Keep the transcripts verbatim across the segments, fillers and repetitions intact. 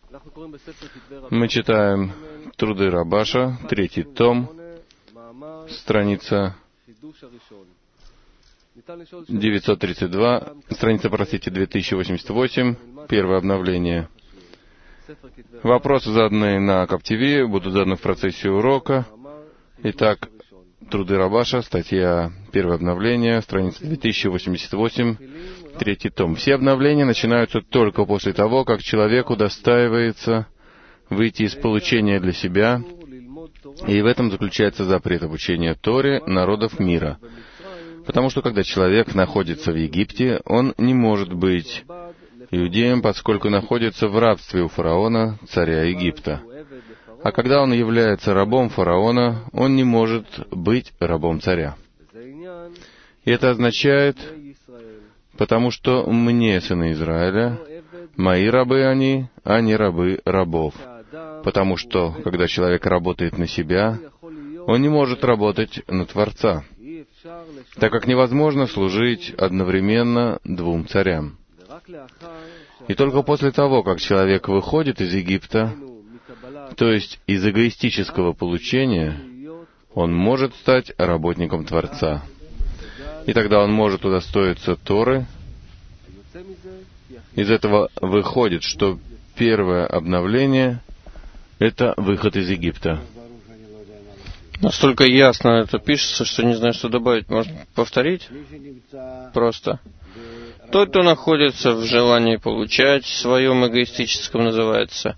Мы читаем Труды Рабаша, третий том, страница девятьсот тридцать два, страница, простите, две тысячи восемьдесят восемь, первое обновление. Вопросы, заданные на Каптиви, будут заданы в процессе урока. Итак, Труды Рабаша, статья «Первое обновление», страница две тысячи восемьдесят восемь, третий том. Все обновления начинаются только после того, как человеку удостаивается выйти из получения для себя, и в этом заключается запрет обучения Торе народов мира. Потому что, когда человек находится в Египте, он не может быть иудеем, поскольку находится в рабстве у фараона, царя Египта. А когда он является рабом фараона, он не может быть рабом царя. И это означает, потому что мне, сыны Израиля, мои рабы они, а не рабы рабов. Потому что, когда человек работает на себя, он не может работать на Творца, так как невозможно служить одновременно двум царям. И только после того, как человек выходит из Египта, то есть из эгоистического получения, он может стать работником Творца. И тогда он может удостоиться Торы. Из этого выходит, что первое обновление — это выход из Египта. Настолько ясно это пишется, что не знаю, что добавить. Может, повторить? Просто. Тот, кто находится в желании получать, в своем эгоистическом называется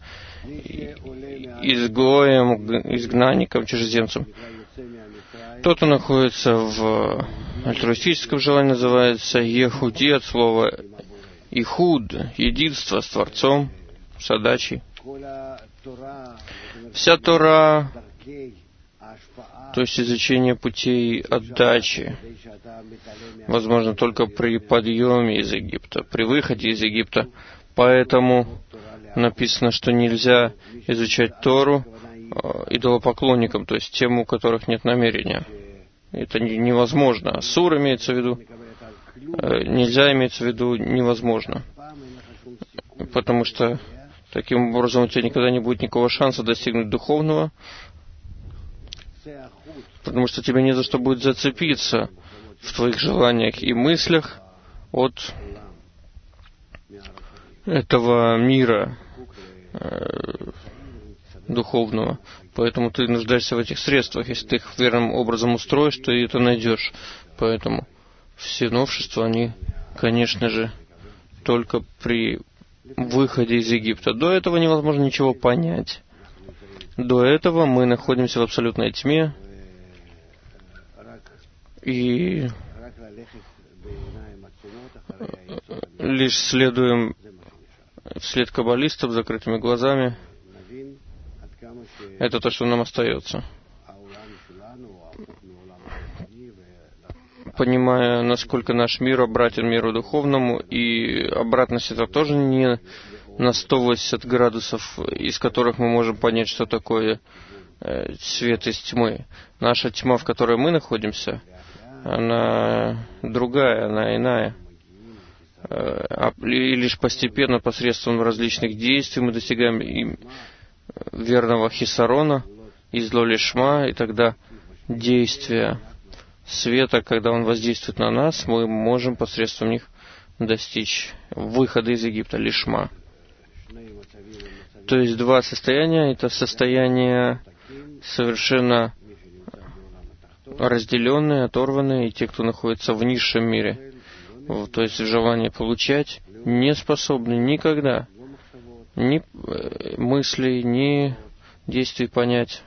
изгоем, изгнанником, чужеземцем. Тот, кто находится в альтруистическом желании, называется ехуди, от слова ихуд, единство с Творцом, с отдачей. Вся Тора, то есть изучение путей отдачи, возможно только при подъеме из Египта, при выходе из Египта. Поэтому написано, что нельзя изучать Тору идолопоклонникам, то есть тем, у которых нет намерения. Это невозможно. Асур имеется в виду. Нельзя имеется в виду невозможно. Потому что таким образом у тебя никогда не будет никакого шанса достигнуть духовного, потому что тебе не за что будет зацепиться в твоих желаниях и мыслях от этого мира э, духовного. Поэтому ты нуждаешься в этих средствах. Если ты их верным образом устроишь, то и это найдешь. Поэтому все новшества, они, конечно же, только при выходе из Египта. До этого невозможно ничего понять. До этого мы находимся в абсолютной тьме и лишь следуем вслед каббалистов с закрытыми глазами. Это то, что нам остается. Понимая, насколько наш мир обратен миру духовному, и обратность это тоже не на сто восемьдесят градусов, из которых мы можем понять, что такое э, свет из тьмы. Наша тьма, в которой мы находимся, она другая, она иная. Э, и лишь постепенно, посредством различных действий, мы достигаем им верного хисарона, изло лишма, и тогда действия света, когда он воздействует на нас, мы можем посредством них достичь выхода из Египта, лишма. То есть два состояния, это состояние совершенно разделенные, оторванные, и те, кто находится в низшем мире, то есть в желании получать, не способны никогда ни мыслей, ни действий понять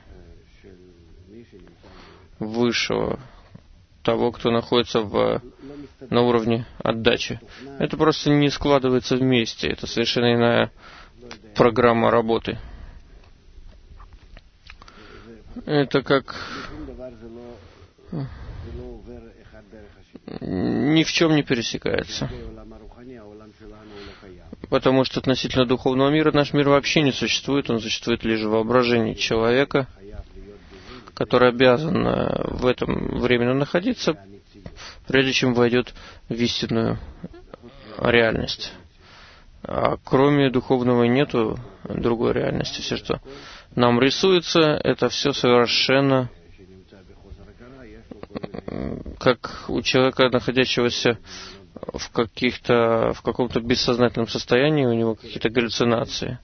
высшего, того, кто находится в, на уровне отдачи. Это просто не складывается вместе. Это совершенно иная программа работы. Это как ни в чем не пересекается. Потому что относительно духовного мира наш мир вообще не существует. Он существует лишь в воображении человека, который обязан в этом временно находиться, прежде чем войдет в истинную реальность. А кроме духовного нету другой реальности. Все, что нам рисуется, это все совершенно как у человека, находящегося в каких-то, в каком-то бессознательном состоянии, у него какие-то галлюцинации.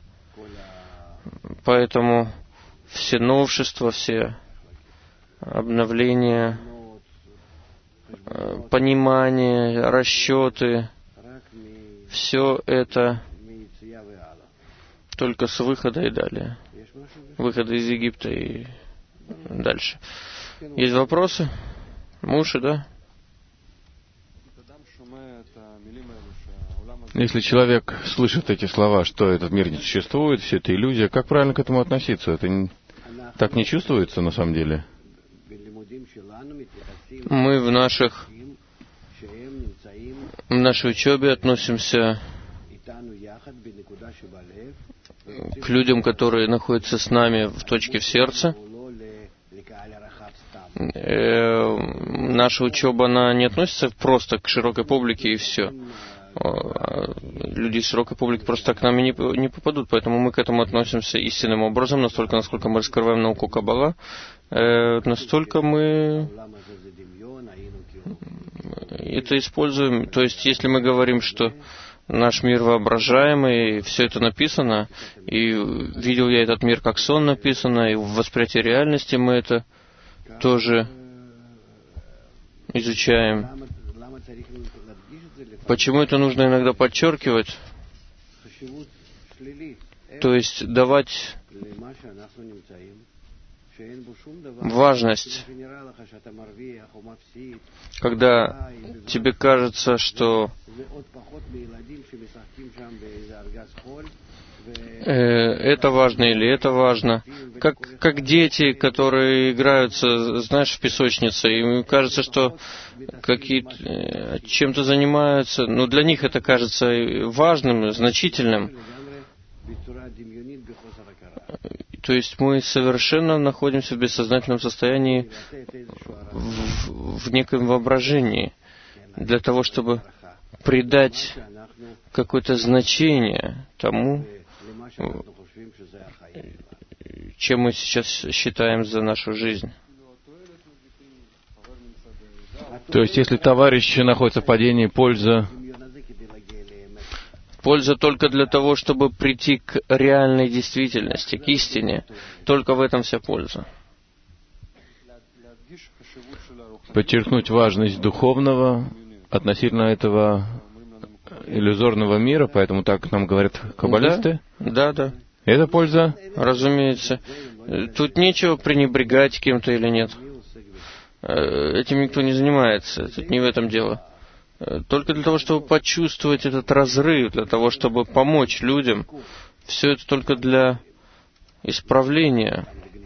Поэтому все новшества, все обновления, понимание, расчеты, все это только с выхода и далее. Выхода из Египта и дальше. Есть вопросы? Муши, да? Если человек слышит эти слова, что этот мир не существует, все это иллюзия, как правильно к этому относиться? Это не, так не чувствуется на самом деле? Мы в наших в нашей учебе относимся к людям, которые находятся с нами в точке в сердце. Э, наша учеба, она не относится просто к широкой публике и все. Люди из широкой публики просто так к нам и не, не попадут, поэтому мы к этому относимся истинным образом, настолько, насколько мы раскрываем науку Каббала, э, настолько мы это используем. То есть, если мы говорим, что наш мир воображаемый, все это написано, и видел я этот мир как сон написано, и в восприятии реальности мы это тоже изучаем. Почему это нужно иногда подчеркивать? То есть давать важность, когда тебе кажется, что э, это важно или это важно. Как, как дети, которые играются, знаешь, в песочнице, и им кажется, что какие-то, чем-то занимаются, но для них это кажется важным, значительным. То есть мы совершенно находимся в бессознательном состоянии, в, в неком воображении, для того, чтобы придать какое-то значение тому, чем мы сейчас считаем за нашу жизнь. То есть, если товарищ находится в падении, польза... Польза только для того, чтобы прийти к реальной действительности, к истине. Только в этом вся польза. Подчеркнуть важность духовного относительно этого иллюзорного мира, поэтому так нам говорят каббалисты. Да, да, да. Это польза? Разумеется. Тут нечего пренебрегать кем-то или нет. Этим никто не занимается. Тут не в этом дело. Только для того, чтобы почувствовать этот разрыв, для того, чтобы помочь людям. Все это только для исправления.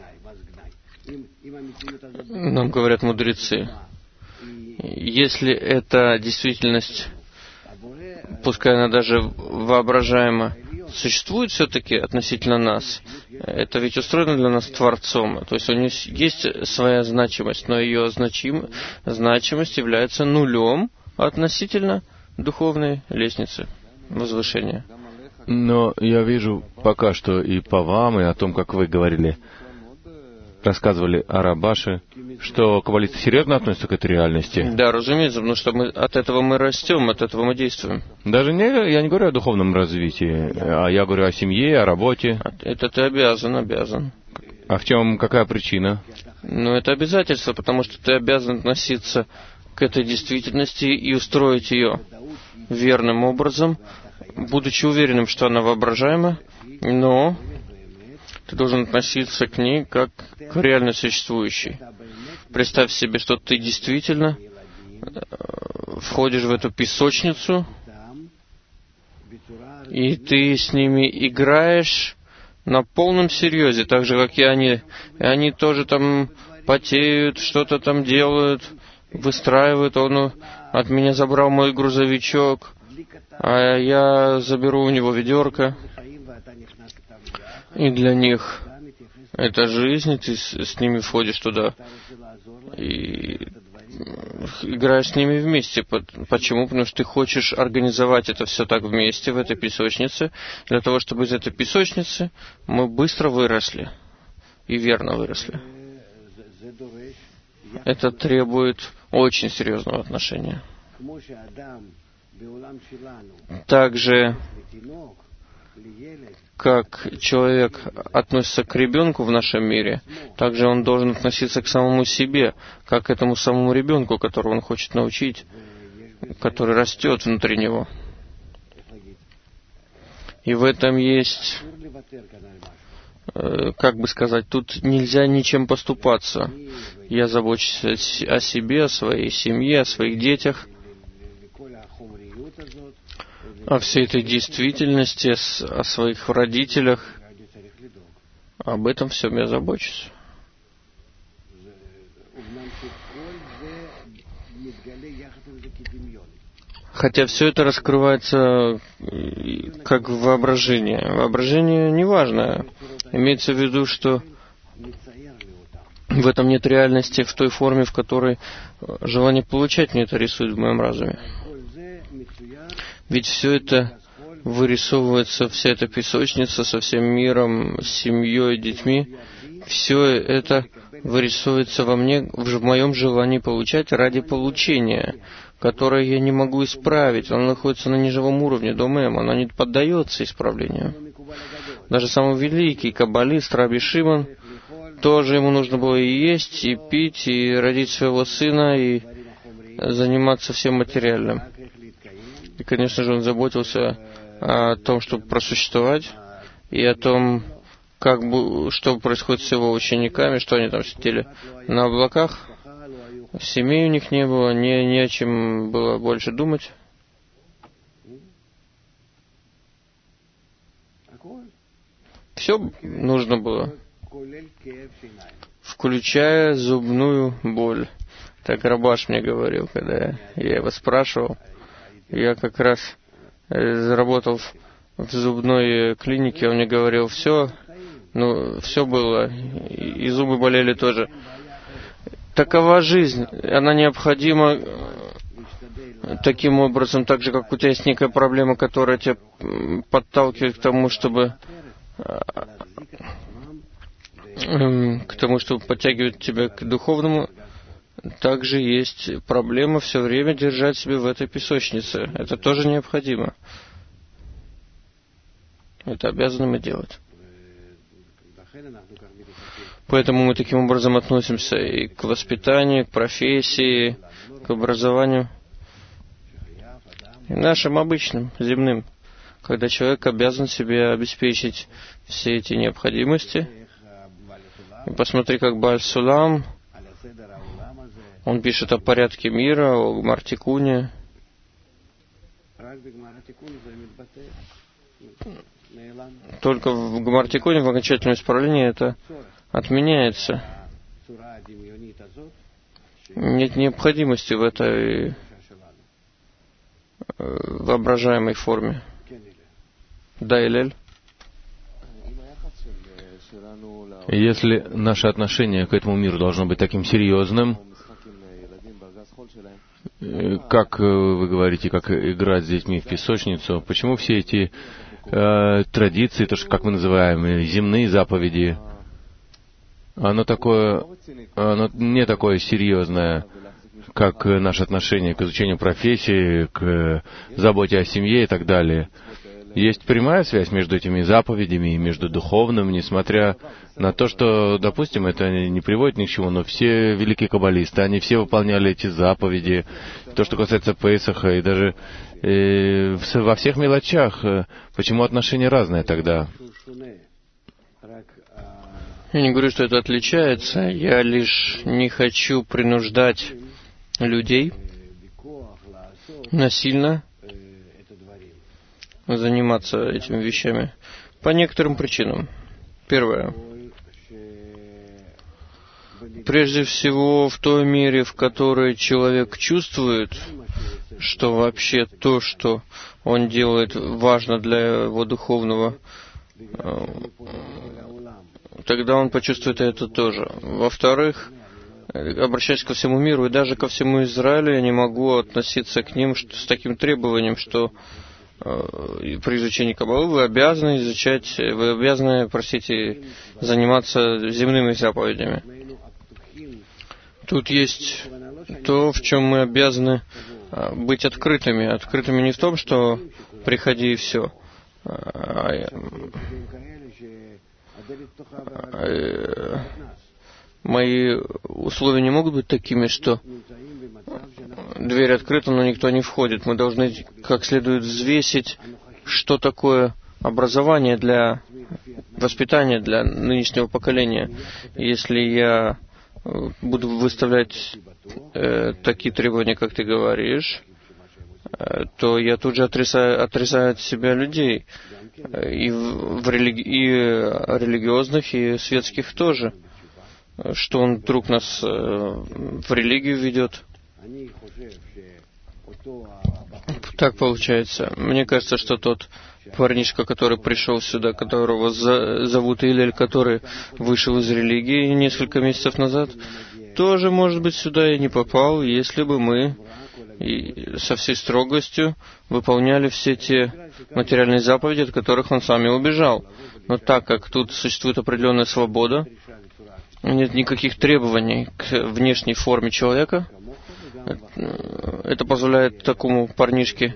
Нам говорят мудрецы. Если эта действительность, пускай она даже воображаема, существует все-таки относительно нас, это ведь устроено для нас Творцом. То есть у нее есть своя значимость, но ее значим, значимость является нулем относительно духовной лестницы возвышения. Но я вижу пока что и по вам, и о том, как вы говорили, рассказывали о Рабаше, что каббалисты серьезно относятся к этой реальности. Да, разумеется, потому что мы, от этого мы растем, от этого мы действуем. Даже не, я не говорю о духовном развитии, а я говорю о семье, о работе. Это ты обязан, обязан. А в чем, какая причина? Ну, это обязательство, потому что ты обязан относиться к этой действительности и устроить ее верным образом, будучи уверенным, что она воображаема, но ты должен относиться к ней как к реально существующей. Представь себе, что ты действительно входишь в эту песочницу, и ты с ними играешь на полном серьезе, так же, как и они. И они тоже там потеют, что-то там делают, выстраивают. Он от меня забрал мой грузовичок, а я заберу у него ведерко. И для них это жизнь, и ты с, с ними входишь туда. И играешь с ними вместе. Почему? Потому что ты хочешь организовать это все так вместе, в этой песочнице, для того, чтобы из этой песочницы мы быстро выросли и верно выросли. Это требует очень серьезного отношения. Также, как человек относится к ребенку в нашем мире, также он должен относиться к самому себе, как к этому самому ребенку, которого он хочет научить, который растет внутри него. И в этом есть, как бы сказать, тут нельзя ничем поступаться. Я забочусь о себе, о своей семье, о своих детях, о всей этой действительности, о своих родителях. Об этом всем я забочусь. Хотя все это раскрывается как воображение. Воображение не важно. Имеется в виду, что в этом нет реальности в той форме, в которой желание получать мне это рисует в моем разуме. Ведь все это вырисовывается, вся эта песочница со всем миром, с семьей, детьми, все это вырисовывается во мне, в моем желании получать ради получения, которое я не могу исправить. Оно находится на неживом уровне, домэм, оно не поддается исправлению. Даже самый великий каббалист Раби Шимон, тоже ему нужно было и есть, и пить, и родить своего сына, и заниматься всем материальным. И, конечно же, он заботился о том, чтобы просуществовать, и о том, как бы, что происходит с его учениками, что они там сидели на облаках. Семей у них не было, не, не о чем было больше думать. Все нужно было, включая зубную боль. Так Рабаш мне говорил, когда я его спрашивал. Я как раз заработал в, в зубной клинике, он мне говорил, все, ну, все было, и, и зубы болели тоже. Такова жизнь, она необходима таким образом, так же, как у тебя есть некая проблема, которая тебя подталкивает к тому, чтобы к тому, чтобы подтягивать тебя к духовному. Также есть проблема все время держать себя в этой песочнице. Это тоже необходимо. Это обязаны мы делать. Поэтому мы таким образом относимся и к воспитанию, к профессии, к образованию. И нашим обычным, земным, когда человек обязан себе обеспечить все эти необходимости. И посмотри, как Бааль Сулам, он пишет о порядке мира, о Гмар-Тикуне. Только в Гмар-Тикуне, в окончательном исправлении, это отменяется. Нет необходимости в этой воображаемой форме. Да, Илель? Если наше отношение к этому миру должно быть таким серьезным, как вы говорите, как играть с детьми в песочницу, почему все эти э, традиции, то, что, как мы называем, земные заповеди, оно такое, оно не такое серьезное, как наше отношение к изучению профессии, к заботе о семье и так далее. Есть прямая связь между этими заповедями и между духовным, несмотря на то, что, допустим, это не приводит ни к чему, но все великие каббалисты, они все выполняли эти заповеди, то, что касается Песаха, и даже э, во всех мелочах. Почему отношение разное тогда? Я не говорю, что это отличается, я лишь не хочу принуждать людей насильно заниматься этими вещами по некоторым причинам. Первое. Прежде всего, в той мере, в которой человек чувствует, что вообще то, что он делает, важно для его духовного, тогда он почувствует это тоже. Во-вторых, обращаюсь ко всему миру, и даже ко всему Израилю я не могу относиться к ним с таким требованием, что при изучении Каббалы вы обязаны изучать, вы обязаны, простите, заниматься земными заповедями. Тут есть то, в чем мы обязаны быть открытыми. Открытыми не в том, что приходи и все. Мои условия не могут быть такими, что дверь открыта, но никто не входит. Мы должны как следует взвесить, что такое образование для воспитания, для нынешнего поколения. Если я буду выставлять э, такие требования, как ты говоришь, э, то я тут же отрезаю, отрезаю от себя людей. И, в религи... и религиозных, и светских тоже. Что он вдруг нас э, в религию ведет. Так получается. Мне кажется, что тот парнишка, который пришел сюда, которого за, зовут Илель, который вышел из религии несколько месяцев назад, тоже, может быть, сюда и не попал, если бы мы и со всей строгостью выполняли все те материальные заповеди, от которых он сам и убежал. Но так как тут существует определенная свобода, нет никаких требований к внешней форме человека, это позволяет такому парнишке,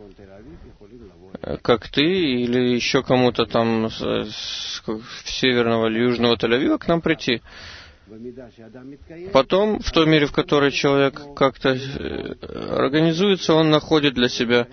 как ты, или еще кому-то там с, с северного или южного Тель-Авива к нам прийти. Потом, в той мере, в которой человек как-то организуется, он находит для себя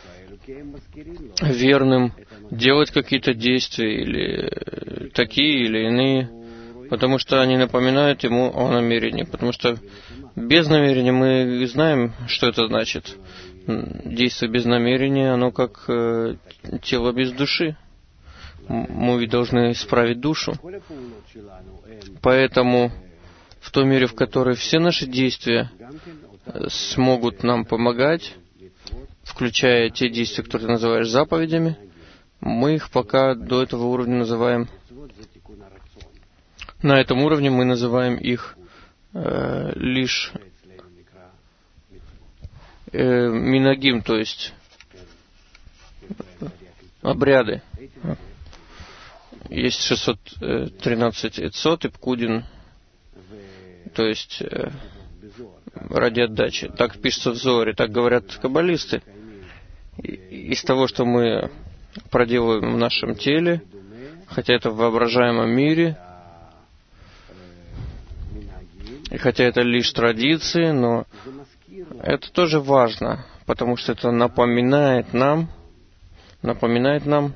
верным делать какие-то действия, или такие, или иные, потому что они напоминают ему о намерении. Потому что без намерения мы знаем, что это значит. Действие без намерения, оно как э, тело без души. Мы ведь должны исправить душу. Поэтому в той мере, в которой все наши действия смогут нам помогать, включая те действия, которые ты называешь заповедями, мы их пока до этого уровня называем, на этом уровне мы называем их э, лишь э, минагим, то есть обряды. Есть шестьсот тринадцать эцот и пкудин, то есть э, ради отдачи. Так пишется в Зоаре, так говорят каббалисты. Из того, что мы проделываем в нашем теле, хотя это в воображаемом мире, и хотя это лишь традиции, но это тоже важно, потому что это напоминает нам, напоминает нам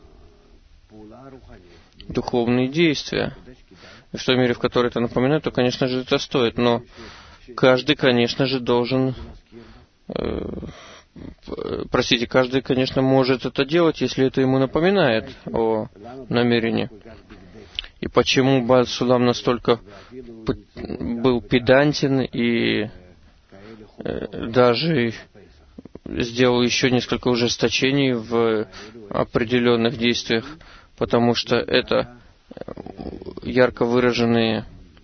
духовные действия. И в той мере, в которой это напоминает, то, конечно же, это стоит. Но каждый, конечно же, должен... Э, простите, каждый, конечно, может это делать, если это ему напоминает о намерении. И почему Бааль Сулам настолько был педантен и э, даже сделал еще несколько ужесточений в определенных действиях, потому что это ярко выраженные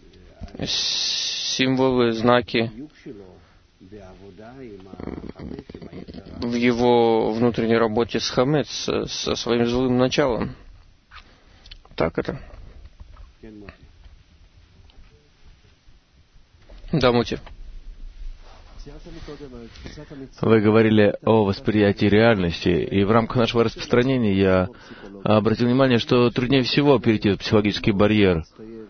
символы, знаки в его внутренней работе с хамец, со своим злым началом. Так это. Да, Мути. Вы говорили о восприятии реальности, и в рамках нашего распространения я обратил внимание, что труднее всего перейти этот психологический барьер.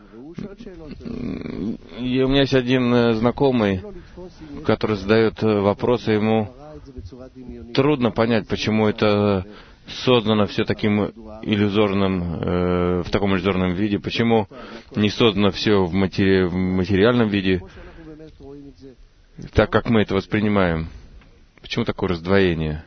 И у меня есть один знакомый, который задает вопросы, ему трудно понять, почему это создано все таким иллюзорным, э, в таком иллюзорном виде, почему не создано все в, матери, в материальном виде, так как мы это воспринимаем. Почему такое раздвоение?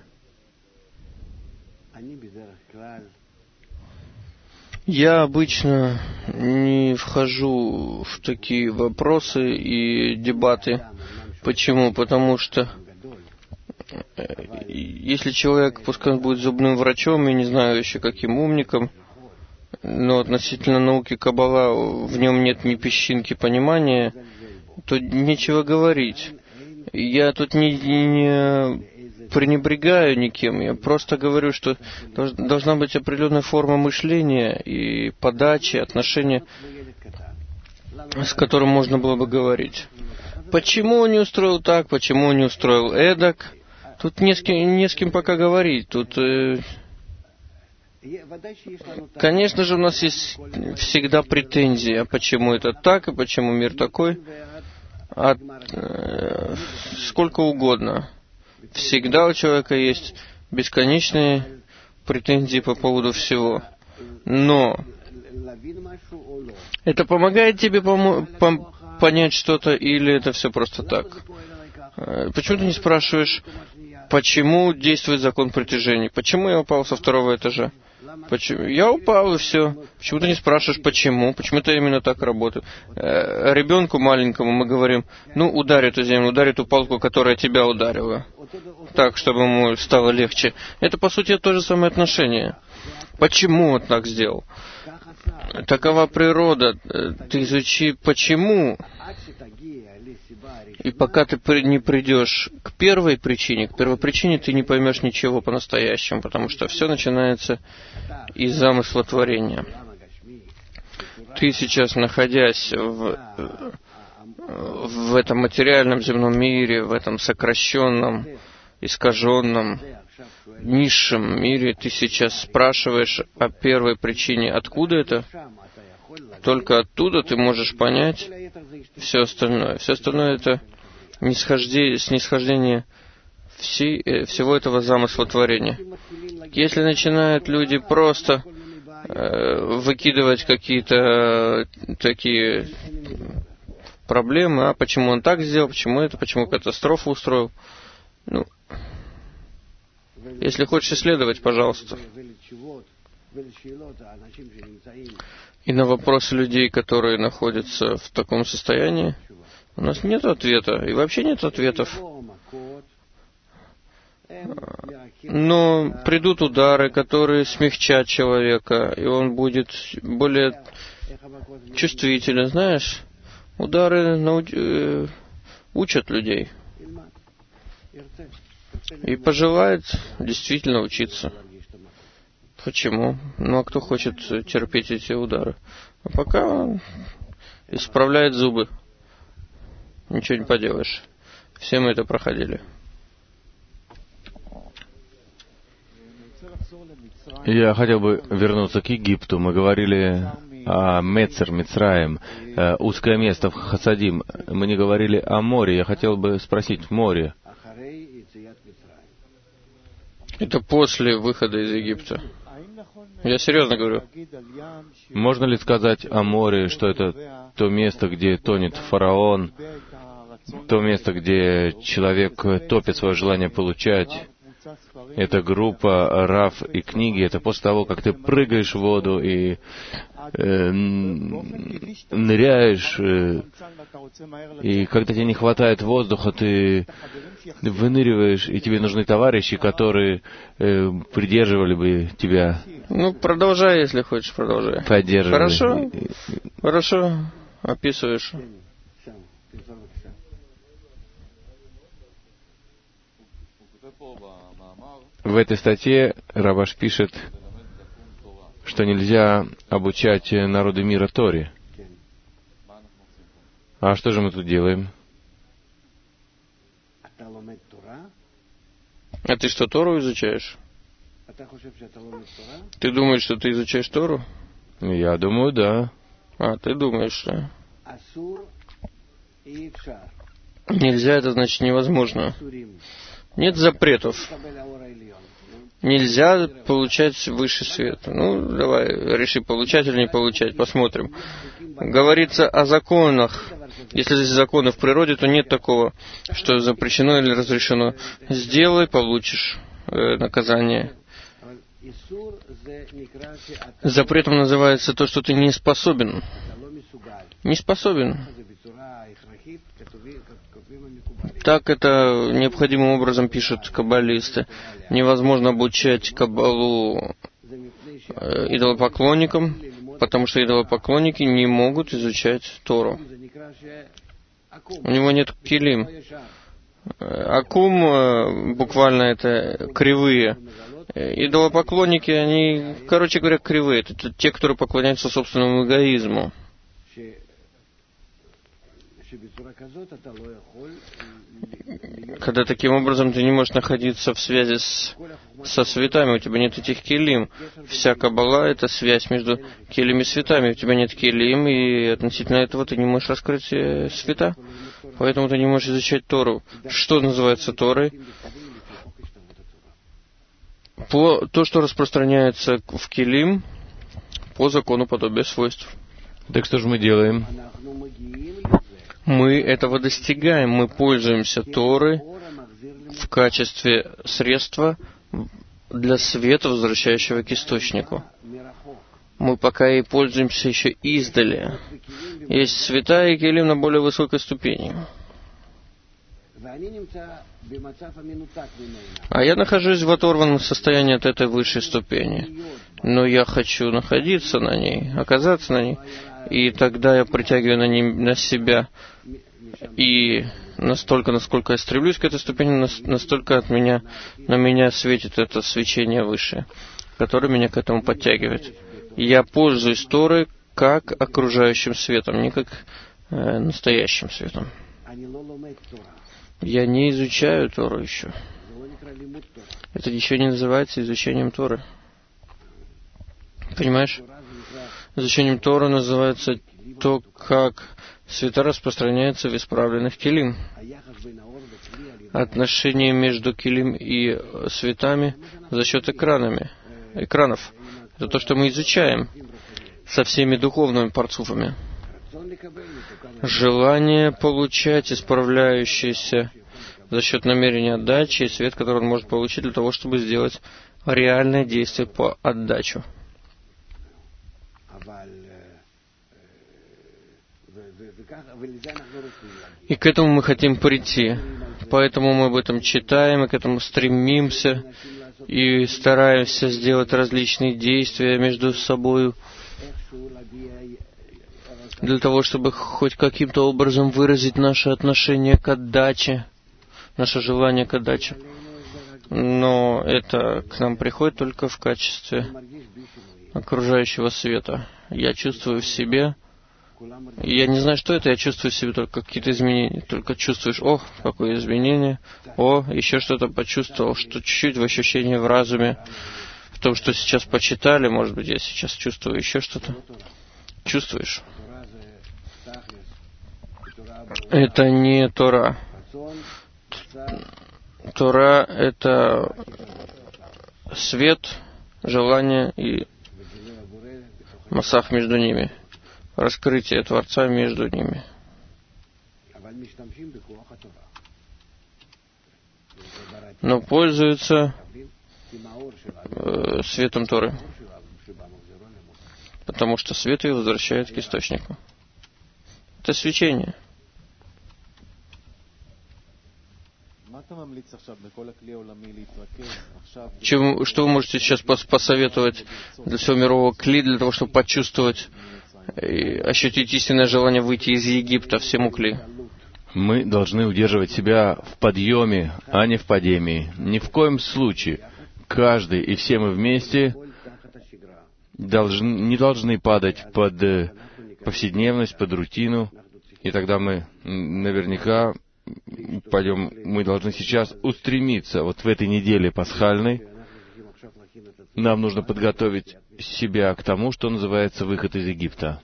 Я обычно не вхожу в такие вопросы и дебаты. Почему? Потому что если человек, пускай он будет зубным врачом, и не знаю еще каким умником, но относительно науки Каббала в нем нет ни песчинки понимания, тут нечего говорить. Я тут не, не пренебрегаю никем, я просто говорю, что должна быть определенная форма мышления и подачи, отношения, с которым можно было бы говорить. Почему он не устроил так, почему он не устроил эдак? Тут не с кем, не с кем пока говорить. Тут, э... конечно же, у нас есть всегда претензии, а почему это так, и почему мир такой. От, э... сколько угодно. Всегда у человека есть бесконечные претензии по поводу всего. Но это помогает тебе помо- пом- понять что-то, или это все просто так? Почему ты не спрашиваешь, почему действует закон притяжения? Почему я упал со второго этажа? Почему? Я упал, и все. Почему ты не спрашиваешь, почему? Почему это именно так работает? Э, ребенку маленькому мы говорим, ну, ударь эту землю, ударь эту палку, которая тебя ударила. Так, чтобы ему стало легче. Это, по сути, то же самое отношение. Почему он так сделал? Такова природа. Ты изучи, почему. И пока ты не придешь к первой причине, к первой причине ты не поймешь ничего по-настоящему, потому что все начинается из замысла творения. Ты сейчас, находясь в, в этом материальном земном мире, в этом сокращенном, искаженном, низшем мире, ты сейчас спрашиваешь о первой причине, откуда это? Только оттуда ты можешь понять все остальное. Все остальное это нисхождение, снисхождение всей, всего этого замысла творения. Если начинают люди просто э, выкидывать какие-то такие проблемы, а почему он так сделал, почему это, почему катастрофу устроил, ну, если хочешь исследовать, пожалуйста. И на вопросы людей, которые находятся в таком состоянии, у нас нет ответа, и вообще нет ответов. Но придут удары, которые смягчат человека, и он будет более чувствителен. Знаешь, удары науч... учат людей. И пожелает действительно учиться. Почему? Ну, а кто хочет терпеть эти удары? А пока он исправляет зубы. Ничего не поделаешь. Все мы это проходили. Я хотел бы вернуться к Египту. Мы говорили о Мецер, Мицраим, узкое место в Хасадим. Мы не говорили о море. Я хотел бы спросить, море. Это после выхода из Египта. Я серьезно говорю. Можно ли сказать о море, что это то место, где тонет фараон, то место, где человек топит свое желание получать? Это группа Рав и книги. Это после того, как ты прыгаешь в воду и э, ныряешь, э, и когда тебе не хватает воздуха, ты выныриваешь, и тебе нужны товарищи, которые э, придерживали бы тебя. Ну, продолжай, если хочешь, продолжай. Поддерживали. Хорошо? Хорошо. Описываешь. В этой статье Рабаш пишет, что нельзя обучать народы мира Торе. А что же мы тут делаем? А ты что, Тору изучаешь? Ты думаешь, что ты изучаешь Тору? Я думаю, да. А, ты думаешь, что? Нельзя, это значит невозможно. Нет запретов. Нельзя получать высший свет. Ну, давай, реши, получать или не получать, посмотрим. Говорится о законах. Если здесь законы в природе, то нет такого, что запрещено или разрешено. Сделай, получишь э, наказание. Запретом называется то, что ты не способен. Не способен. Так это необходимым образом пишут каббалисты. Невозможно обучать каббалу э, идолопоклонникам, потому что идолопоклонники не могут изучать Тору. У него нет килим. Акум, буквально это кривые. Идолопоклонники, они, короче говоря, кривые. Это те, которые поклоняются собственному эгоизму. Когда таким образом ты не можешь находиться в связи с, со светами, у тебя нет этих килим. Вся каббала — это связь между килим и светами. У тебя нет килим, и относительно этого ты не можешь раскрыть света. Поэтому ты не можешь изучать Тору. Что называется Торой? По, то, что распространяется в килим по закону подобия свойств. Так что же мы делаем? Мы этого достигаем. Мы пользуемся Торой в качестве средства для света, возвращающего к источнику. Мы пока и пользуемся еще издали. Есть света и килим на более высокой ступени. А я нахожусь в оторванном состоянии от этой высшей ступени. Но я хочу находиться на ней, оказаться на ней. И тогда я притягиваю на, ней, на себя. И настолько, насколько я стремлюсь к этой ступени, настолько от меня, на меня светит это свечение высшее, которое меня к этому подтягивает. Я пользуюсь Торой как окружающим светом, не как э, настоящим светом. Я не изучаю Тору еще. Это еще не называется изучением Торы. Понимаешь? Изучением Торы называется то, как света распространяются в исправленных килим. Отношение между килим и светами за счет экранами, экранов. Это то, что мы изучаем со всеми духовными парцуфами. Желание получать исправляющийся за счет намерения отдачи и свет, который он может получить для того, чтобы сделать реальное действие по отдачу. И к этому мы хотим прийти. Поэтому мы об этом читаем, и к этому стремимся, и стараемся сделать различные действия между собой, для того, чтобы хоть каким-то образом выразить наше отношение к отдаче, наше желание к отдаче. Но это к нам приходит только в качестве окружающего света. Я чувствую в себе, я не знаю, что это, я чувствую в себе только какие-то изменения. Только чувствуешь, о, какое изменение, о, еще что-то почувствовал, что чуть-чуть в ощущении в разуме, в том, что сейчас почитали, может быть, я сейчас чувствую еще что-то. Чувствуешь? Это не Тора. Тора — это свет, желание и масах между ними. Раскрытие Творца между ними. Но пользуются э, светом Торы, потому что свет ее возвращает к источнику. Это свечение. Чем, что вы можете сейчас посоветовать для всего мирового кли, для того, чтобы почувствовать и ощутить истинное желание выйти из Египта всему кли? Мы должны удерживать себя в подъеме, а не в падении. Ни в коем случае. Каждый и все мы вместе должны, не должны падать под повседневность, под рутину, и тогда мы наверняка пойдем, мы должны сейчас устремиться вот в этой неделе пасхальной. Нам нужно подготовить себя к тому, что называется выход из Египта.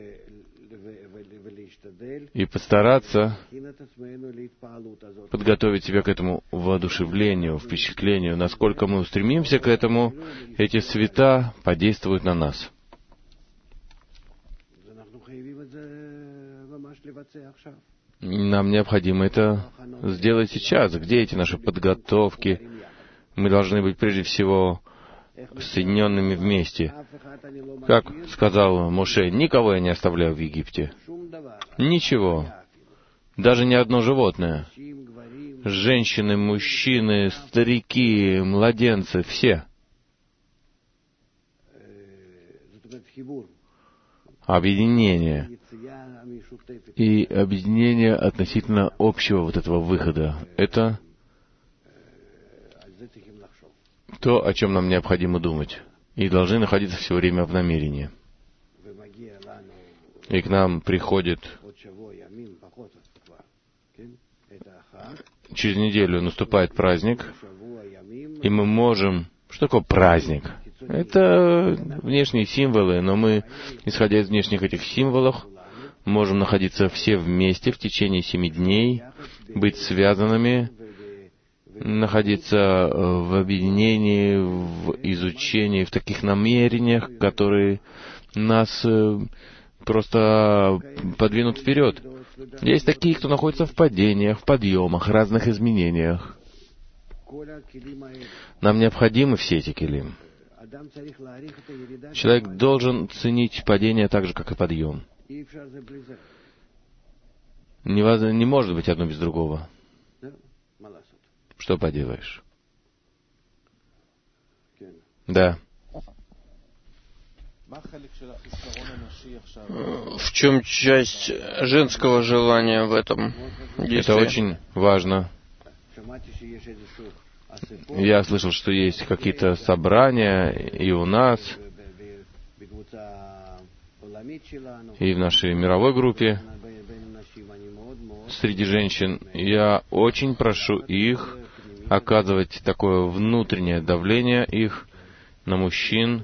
И постараться подготовить себя к этому воодушевлению, впечатлению. Насколько мы устремимся к этому, эти света подействуют на нас. Нам необходимо это сделать сейчас. Где эти наши подготовки? Мы должны быть прежде всего соединенными вместе. Как сказал Моше, никого я не оставляю в Египте. Ничего. Даже ни одно животное. Женщины, мужчины, старики, младенцы, все. объединение. И объединение относительно общего вот этого выхода. Это то, о чем нам необходимо думать. И должны находиться все время в намерении. И к нам приходит через неделю наступает праздник, и мы можем... Что такое праздник? Это внешние символы, но мы, исходя из внешних этих символов, можем находиться все вместе в течение семи дней, быть связанными, находиться в объединении, в изучении, в таких намерениях, которые нас просто подвинут вперед. Есть такие, кто находится в падениях, в подъемах, разных изменениях. Нам необходимы все эти килим. Человек должен ценить падение так же, как и подъем. Не, не может быть одно без другого. Что поделаешь? Да. В чем часть женского желания в этом действии? Это очень важно. Я слышал, что есть какие-то собрания и у нас, и в нашей мировой группе среди женщин. Я очень прошу их оказывать такое внутреннее давление их на мужчин.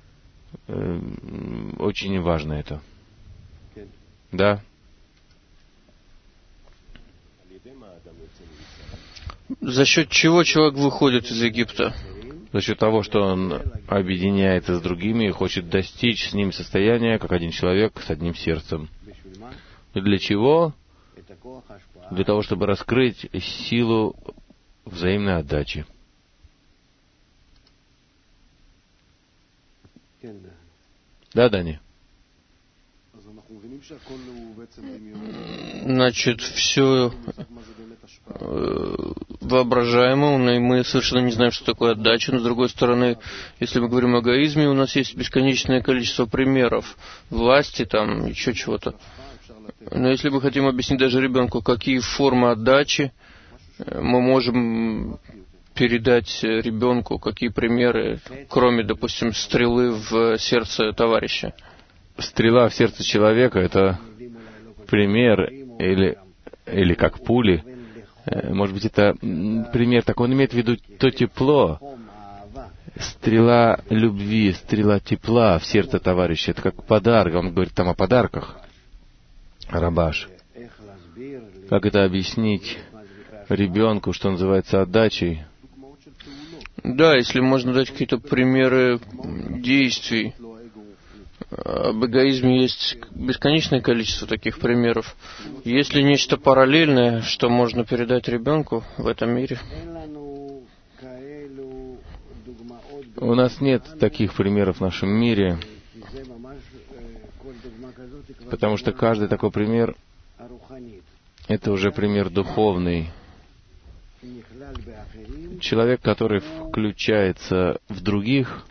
Очень важно это. Да. За счет чего человек выходит из Египта? За счет того, что он объединяется с другими и хочет достичь с ними состояния, как один человек, с одним сердцем. И для чего? Для того, чтобы раскрыть силу взаимной отдачи. Да, Дани? Значит, все воображаемо, и мы совершенно не знаем, что такое отдача. Но, с другой стороны, если мы говорим о эгоизме, у нас есть бесконечное количество примеров власти, там, еще чего-то. Но если мы хотим объяснить даже ребенку, какие формы отдачи мы можем передать ребенку, какие примеры, кроме, допустим, стрелы в сердце товарища. Стрела в сердце человека — это пример, или, или как пули. Может быть, это пример, так он имеет в виду то тепло. Стрела любви, стрела тепла в сердце товарища. Это как подарок. Он говорит там о подарках. Рабаш. Как это объяснить ребенку, что называется отдачей? Да, если можно дать какие-то примеры действий. Об эгоизме есть бесконечное количество таких примеров. Есть ли нечто параллельное, что можно передать ребенку в этом мире? У нас нет таких примеров в нашем мире, потому что каждый такой пример — это уже пример духовный. Человек, который включается в других,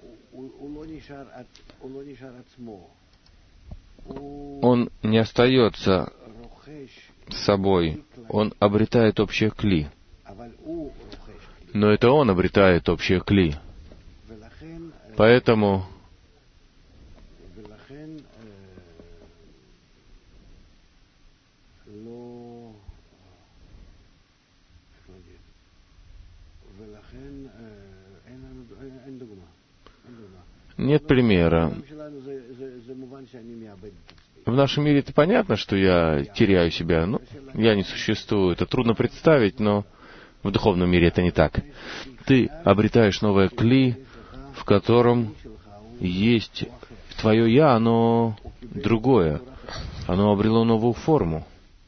он не остается собой, он обретает общее кли. Но это он обретает общее кли. Поэтому нет примера. В нашем мире это понятно, что я теряю себя. Ну, я не существую. Это трудно представить, но в духовном мире это не так. Ты обретаешь новое кли, в котором есть твое «я», оно другое. Оно обрело новую форму.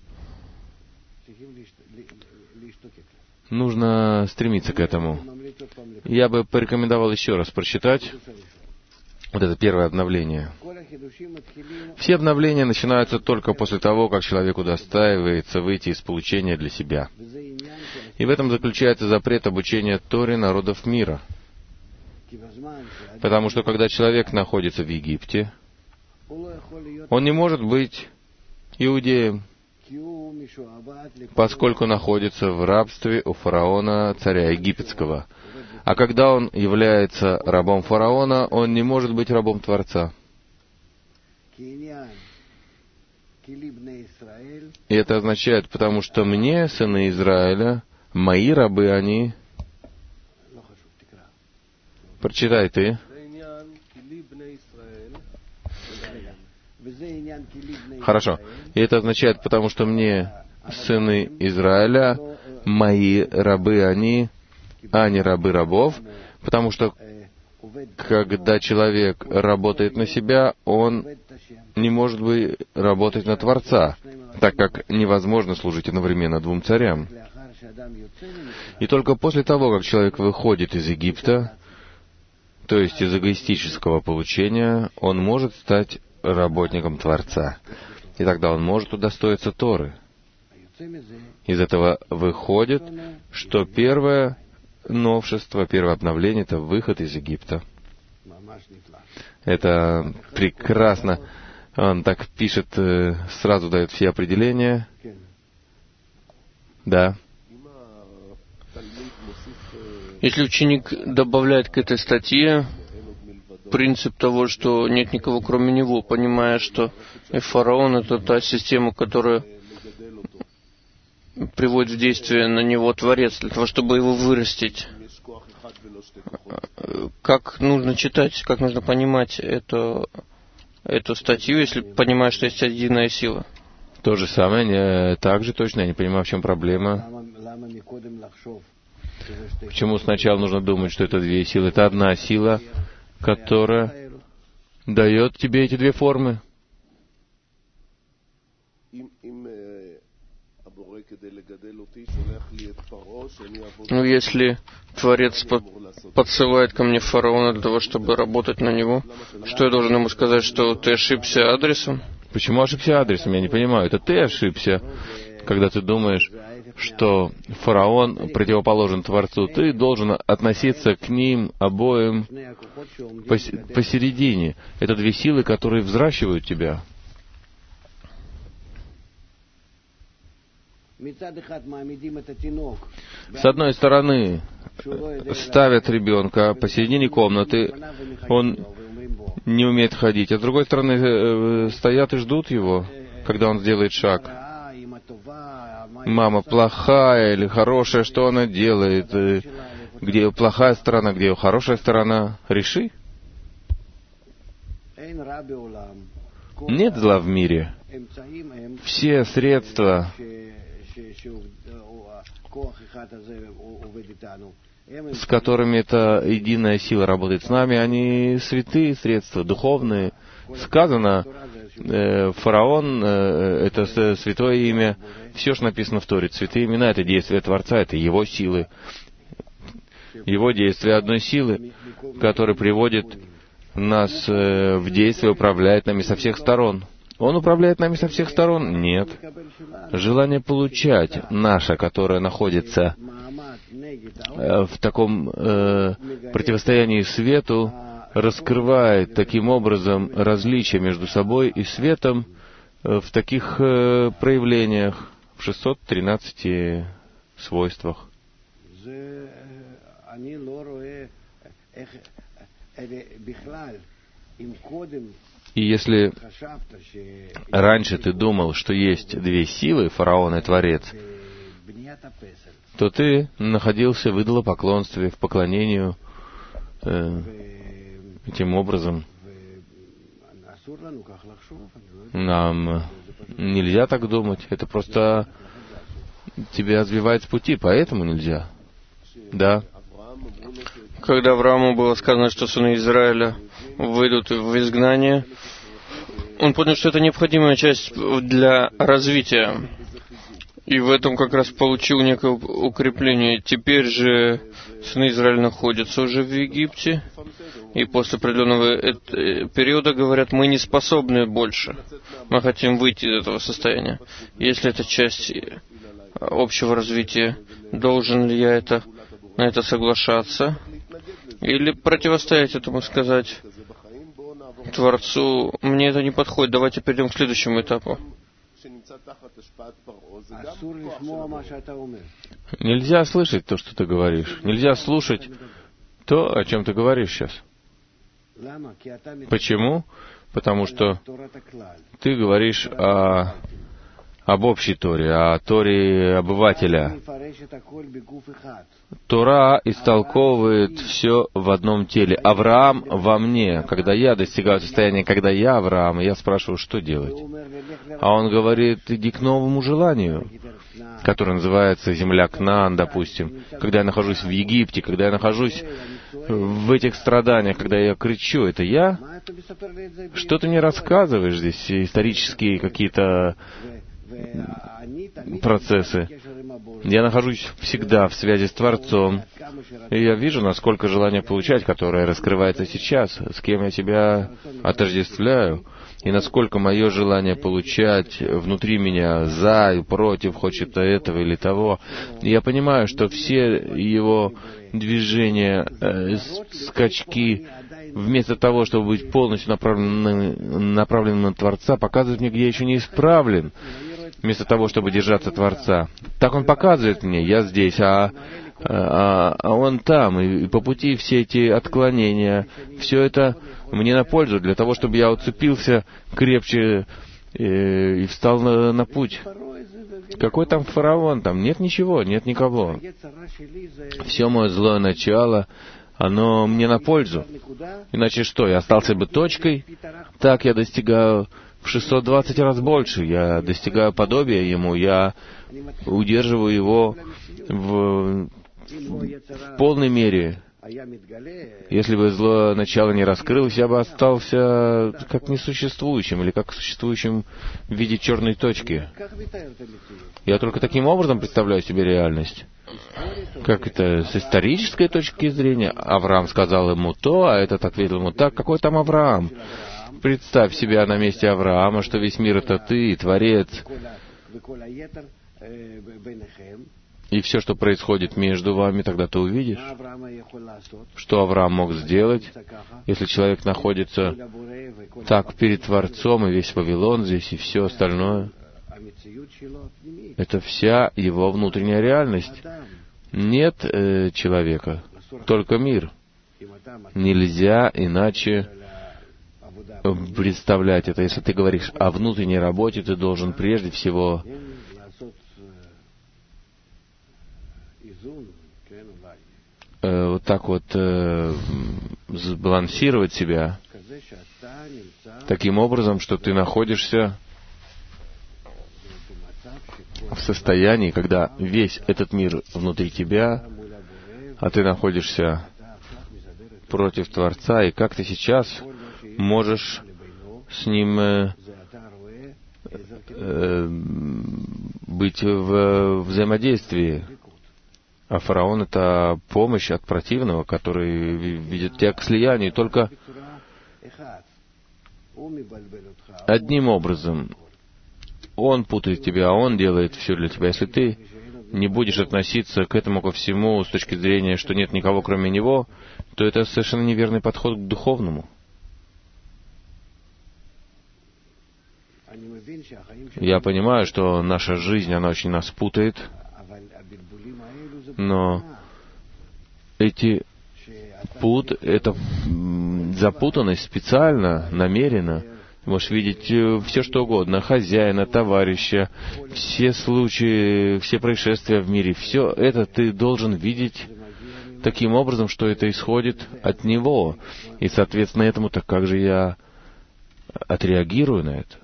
Нужно стремиться к этому. Я бы порекомендовал еще раз прочитать вот это первое обновление. Все обновления начинаются только после того, как человек удостаивается выйти из получения для себя. И в этом заключается запрет обучения Торе народов мира. Потому что когда человек находится в Египте, Он не может быть иудеем, поскольку находится в рабстве у фараона, царя египетского. А когда он является рабом фараона, он не может быть рабом Творца. И это означает, потому что мне, сыны Израиля, мои рабы они... Прочитай ты. Хорошо. И это означает, потому что мне, сыны Израиля, мои рабы они, а не рабы рабов, потому что когда человек работает на себя, он не может быть работать на Творца, так как невозможно служить одновременно двум царям. И только после того, как человек выходит из Египта, то есть из эгоистического получения, он может стать работником Творца. И тогда он может удостоиться Торы. Из этого выходит, что первое новшество, первое обновление — это выход из Египта. Это прекрасно. Он так пишет, сразу дает все определения. Да. Если ученик добавляет к этой статье принцип того, что нет никого кроме него, понимая, что фараон — это та система, которая приводит в действие на него Творец, для того, чтобы его вырастить. Как нужно читать, как нужно понимать эту, эту статью, если понимаешь, что есть единая сила? То же самое, не, так же точно, я не понимаю, в чем проблема. Почему сначала нужно думать, что это две силы? Это одна сила, которая дает тебе эти две формы. Ну, если Творец подсылает ко мне фараона для того, чтобы работать на него, что я должен ему сказать, что ты ошибся адресом? Почему ошибся адресом? Я не понимаю. Это ты ошибся, когда ты думаешь, что фараон противоположен Творцу. Ты должен относиться к ним обоим пос- посередине. Это две силы, которые взращивают тебя. С одной стороны, ставят ребенка посередине комнаты, он не умеет ходить, а с другой стороны, стоят и ждут его, когда он сделает шаг. Мама плохая или хорошая, что она делает? Где ее плохая сторона, где ее хорошая сторона? Реши. Нет зла в мире. Все средства, с которыми эта единая сила работает с нами, они святые средства, духовные. Сказано, э, фараон, э, это святое имя, все, что написано в Торе, святые имена — это действия Творца, это его силы. Его действия одной силы, которая приводит нас э, в действие, управляет нами со всех сторон. Он управляет нами со всех сторон? Нет. Желание получать наше, которое находится э, в таком э, противостоянии свету, раскрывает таким образом различия между собой и светом э, в таких э, проявлениях, в шестьсот тринадцати свойствах. И если раньше ты думал, что есть две силы, фараон и Творец, то ты находился в идолопоклонстве, в поклонению э, этим образом. Нам нельзя так думать. Это просто тебя сбивает с пути, поэтому нельзя. Да. Когда Аврааму было сказано, что сыны Израиля выйдут в изгнание, он понял, что это необходимая часть для развития. И в этом как раз получил некое укрепление. Теперь же сыны Израиля находятся уже в Египте, и после определенного периода говорят, мы не способны больше. Мы хотим выйти из этого состояния. Если это часть общего развития, должен ли я это, на это соглашаться? Или противостоять этому, сказать, Творцу, мне это не подходит. Давайте перейдем к следующему этапу. Нельзя слышать то, что ты говоришь. Нельзя слушать то, о чем ты говоришь сейчас. Почему? Потому что ты говоришь о, об общей Торе, о Торе обывателя. Тора истолковывает все в одном теле. Авраам во мне. Когда я достигаю состояния, когда я Авраам, я спрашиваю, что делать? А он говорит, иди к новому желанию, которое называется земля Кнаан, допустим. Когда я нахожусь в Египте, когда я нахожусь в этих страданиях, когда я кричу, это я? Что ты мне рассказываешь здесь? Исторические какие-то процессы. Я нахожусь всегда в связи с Творцом, и я вижу, насколько желание получать, которое раскрывается сейчас, с кем я себя отождествляю, и насколько мое желание получать внутри меня за и против, хочет этого или того. И я понимаю, что все его движения, э, скачки, вместо того, чтобы быть полностью направленным, направленным на Творца, показывают мне, где я еще не исправлен, вместо того, чтобы держаться Творца. Так он показывает мне, я здесь, а, а, а он там, и, и по пути все эти отклонения, все это мне на пользу, для того, чтобы я уцепился крепче и, и встал на, на путь. Какой там фараон? Там нет ничего, нет никого. Все мое злое начало, оно мне на пользу. Иначе что, я остался бы точкой? Так я достигаю в шестьсот двадцать раз больше. Я достигаю подобия ему, я удерживаю его в, в полной мере. Если бы злое начало не раскрылось, я бы остался как несуществующим или как существующим в виде черной точки. Я только таким образом представляю себе реальность. Как это, с исторической точки зрения? Авраам сказал ему то, а этот ответил ему так. Какой там Авраам? Представь себя на месте Авраама, что весь мир — это ты, Творец. И все, что происходит между вами, тогда ты увидишь, что Авраам мог сделать, если человек находится так перед Творцом, и весь Вавилон здесь, и все остальное. Это вся его внутренняя реальность. Нет э, человека, только мир. Нельзя иначе представлять это. Если ты говоришь о внутренней работе, ты должен прежде всего э, вот так вот э, сбалансировать себя таким образом, что ты находишься в состоянии, когда весь этот мир внутри тебя, а ты находишься против Творца, и как ты сейчас можешь с ним э, э, быть в взаимодействии. А фараон — это помощь от противного, который ведет тебя к слиянию. Только одним образом. Он путает тебя, он делает все для тебя. Если ты не будешь относиться к этому ко всему с точки зрения, что нет никого кроме него, то это совершенно неверный подход к духовному. Я понимаю, что наша жизнь, она очень нас путает, но эти пут, эта запутанность специально, намеренно. Ты можешь видеть все, что угодно, хозяина, товарища, все случаи, все происшествия в мире. Все это ты должен видеть таким образом, что это исходит от него. И, соответственно, этому, так как же я отреагирую на это?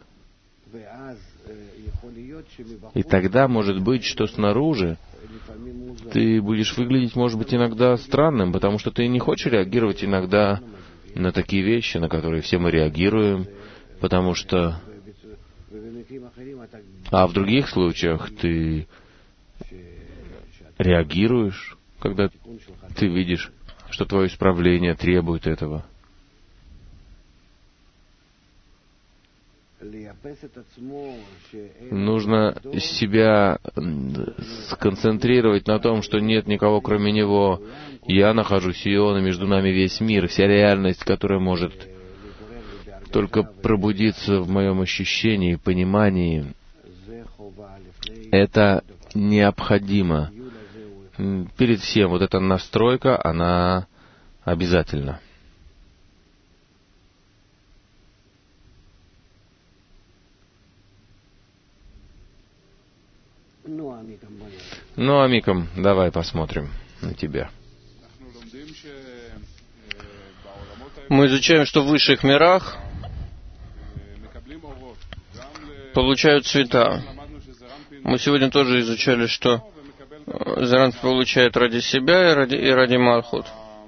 И тогда может быть, что снаружи ты будешь выглядеть, может быть, иногда странным, потому что ты не хочешь реагировать иногда на такие вещи, на которые все мы реагируем, потому что... А в других случаях ты реагируешь, когда ты видишь, что твое исправление требует этого. Нужно себя сконцентрировать на том, что нет никого кроме него. Я нахожусь, и он, и между нами весь мир, вся реальность, которая может только пробудиться в моем ощущении, понимании. Это необходимо. Перед всем вот эта настройка, она обязательна. Ну, Амикам, давай посмотрим на тебя. Мы изучаем, что в высших мирах получают цвета. Мы сегодня тоже изучали, что Зарант получает ради себя и ради, и ради Малхут.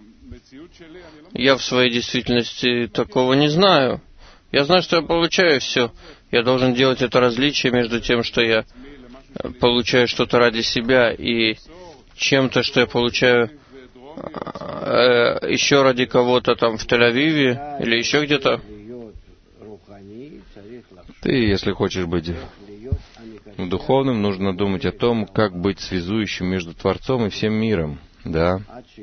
Я в своей действительности такого не знаю. Я знаю, что я получаю все. Я должен делать это различие между тем, что я получаю что-то ради себя, и чем-то, что я получаю э, еще ради кого-то там в Тель-Авиве или еще где-то. Ты, если хочешь быть духовным, нужно думать о том, как быть связующим между Творцом и всем миром. Да.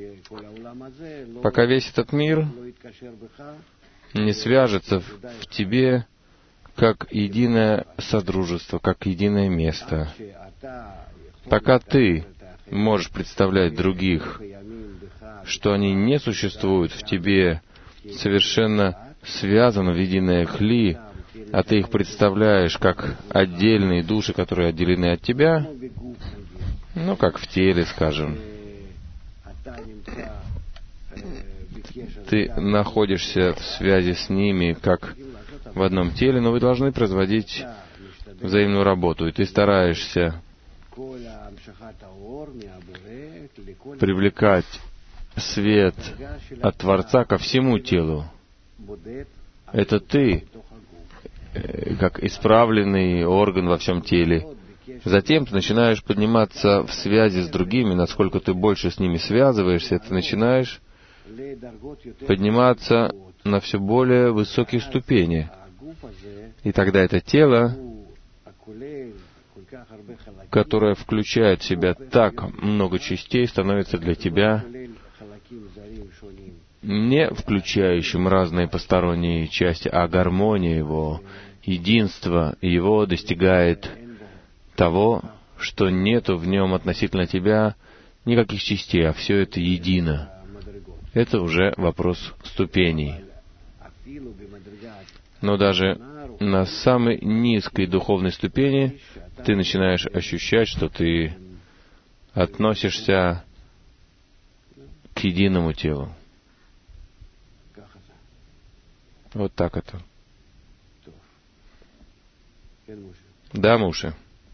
Пока весь этот мир не свяжется в тебе как единое содружество, как единое место. Пока ты можешь представлять других, что они не существуют в тебе, совершенно связаны в единое хли, а ты их представляешь как отдельные души, которые отделены от тебя, ну, как в теле, скажем. Ты находишься в связи с ними, как в одном теле, но вы должны производить взаимную работу, и ты стараешься привлекать свет от Творца ко всему телу. Это ты, как исправленный орган во всем теле. Затем ты начинаешь подниматься в связи с другими, насколько ты больше с ними связываешься, ты начинаешь подниматься на все более высокие ступени. И тогда это тело, которое включает в себя так много частей, становится для тебя не включающим разные посторонние части, а гармония его, единство его достигает того, что нету в нем относительно тебя никаких частей, а все это едино. Это уже вопрос ступеней. Но даже на самой низкой духовной ступени ты начинаешь ощущать, что ты относишься к единому телу. Вот так это. Да, Муше.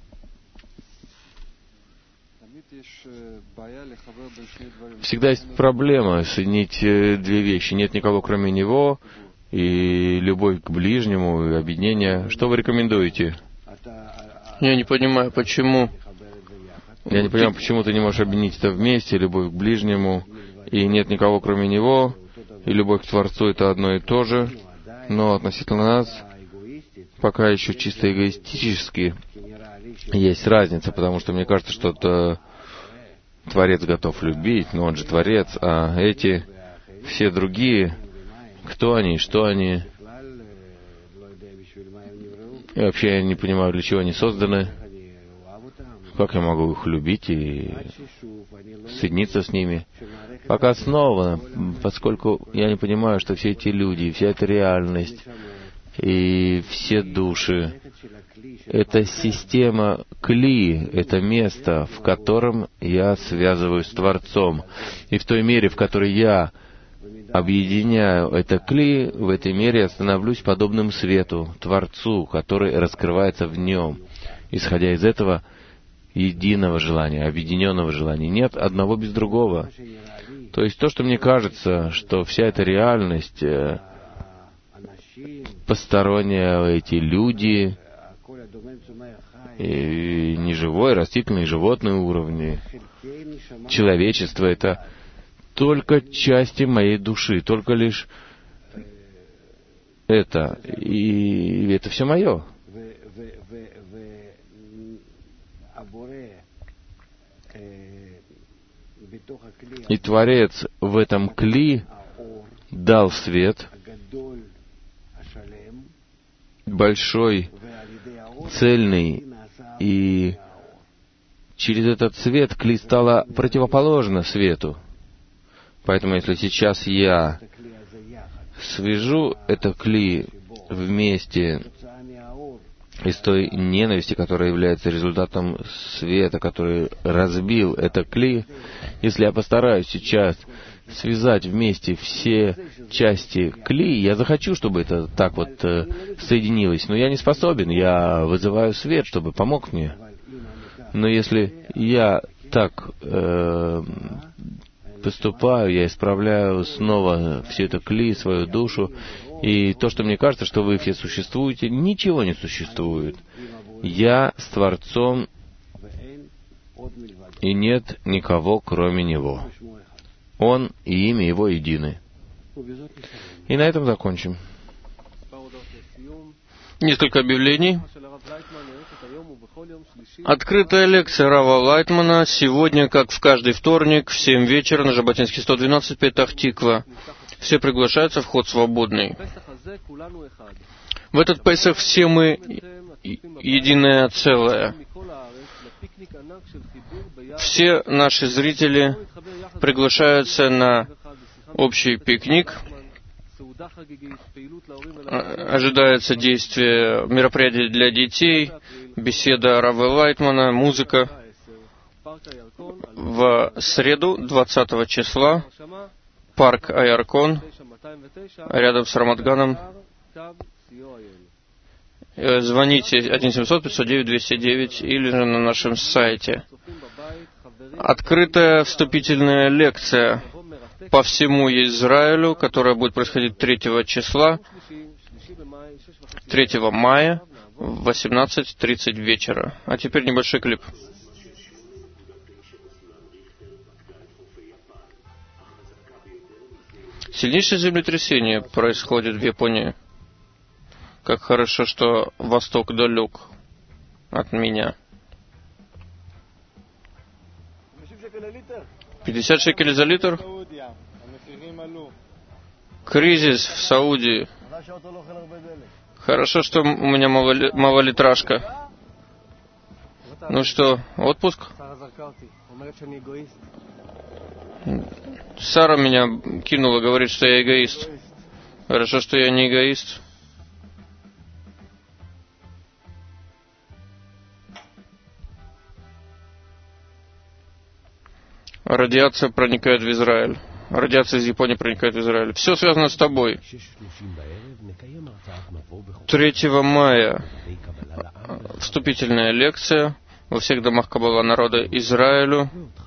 Всегда есть проблема соединить две вещи. Нет никого, кроме него, и любовь к ближнему, и объединение. Что вы рекомендуете? Я не понимаю, почему. Я не понимаю, почему ты не можешь объединить это вместе, любовь к ближнему, и нет никого, кроме него, и любовь к Творцу — это одно и то же, но относительно нас пока еще чисто эгоистически есть разница, потому что мне кажется, что это Творец готов любить, но он же Творец, а эти все другие, кто они, что они, и вообще я не понимаю, для чего они созданы, как я могу их любить и соединиться с ними. Пока снова, поскольку я не понимаю, что все эти люди, вся эта реальность и все души — это система кли, это место, в котором я связываюсь с Творцом. И в той мере, в которой я объединяю это кли, в этой мере я становлюсь подобным свету, Творцу, который раскрывается в нем. Исходя из этого единого желания, объединенного желания. Нет одного без другого. То есть то, что мне кажется, что вся эта реальность, посторонняя, эти люди, и неживой, растительный, животный уровни, человечество — это только части моей души, только лишь это, и это все мое. И Творец в этом кли дал свет, большой, цельный, и через этот свет кли стала противоположна свету. Поэтому если сейчас я свяжу это кли вместе из той ненависти, которая является результатом света, который разбил это кли, если я постараюсь сейчас связать вместе все части кли, я захочу, чтобы это так вот э, соединилось, но я не способен, я вызываю свет, чтобы помог мне. Но если я так э, поступаю, я исправляю снова все это кли, свою душу, и то, что мне кажется, что вы все существуете, ничего не существует. Я с Творцом, и нет никого, кроме Него. Он и имя Его едины. И на этом закончим. Несколько объявлений. Открытая лекция Рава Лайтмана сегодня, как в каждый вторник, в семь вечера на Жаботинский сто двенадцать, Петах-Тиква. Все приглашаются, вход свободный. В этот Песах все мы единое целое. Все наши зрители приглашаются на общий пикник. Ожидается действие мероприятий для детей, беседа Равы Лайтмана, музыка. В среду, двадцатого числа, парк Айаркон, рядом с Рамадганом. Звоните один семьсот пятьсот девять двести девять или же на нашем сайте. Открытая вступительная лекция по всему Израилю, которая будет происходить третьего числа, третьего мая в восемнадцать тридцать вечера. А теперь небольшой клип. Сильнейшее землетрясение происходит в Японии. Как хорошо, что Восток далек от меня. пятьдесят шекелей за литр? Кризис в Саудии. Хорошо, что у меня малолитражка. Ну что, отпуск? Сара меня кинула, говорит, что я эгоист. Хорошо, что я не эгоист. Радиация проникает в Израиль. Радиация из Японии проникает в Израиль. Все связано с тобой. третьего мая вступительная лекция во всех домах Каббала народа Израилю.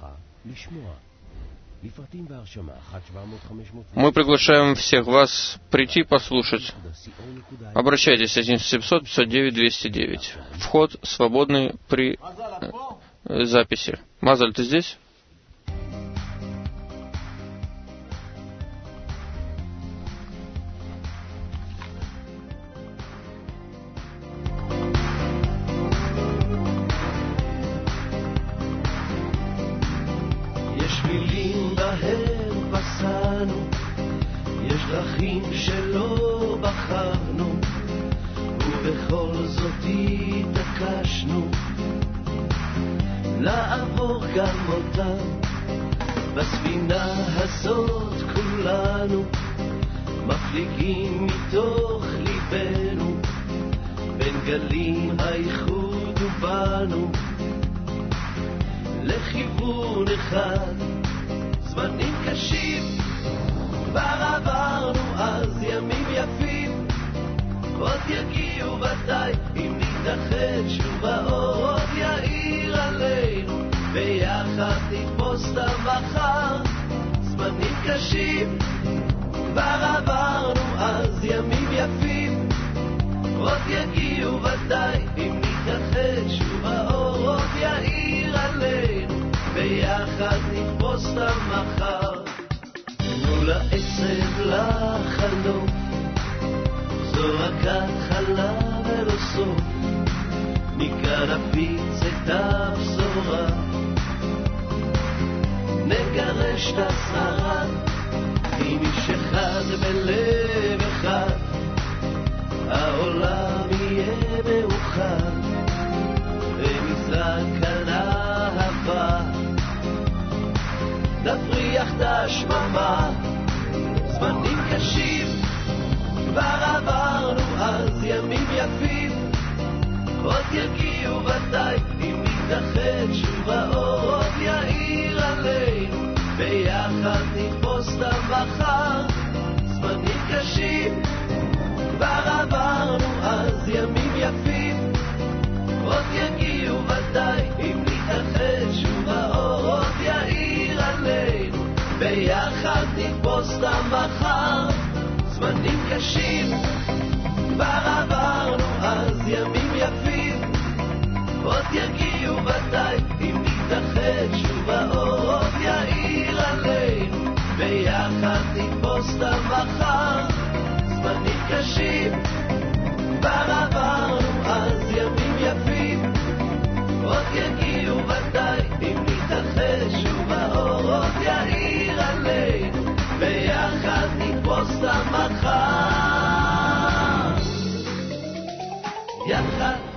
Мы приглашаем всех вас прийти послушать. Обращайтесь один семьсот пятьсот девять двести девять. Вход свободный при записи. Мазаль, ты здесь? העולם יגיעו ודאי, אם נתאחד שוב האור עוד יאיר עלינו, ביחד נתפוס את המחר. זמנים קשים כבר עברנו, אז ימים יפים עוד יגיעו ודאי, אם נתאחד שוב האור עוד יאיר עלינו, ביחד נתפוס את המחר. זמנים קשים כבר עברנו, אז ימים יפים עוד יגיעו ודאי, אם נתאחד שוב האור עוד יאיר עלינו, ביחד נתפוס את המחר. זמנים קשים כבר עברנו, אז ימים יפים עוד יגיעו ודאי, אם נתאחד שוב האור עוד יאיר עלינו, ביחד נתפוס את המחר. יחד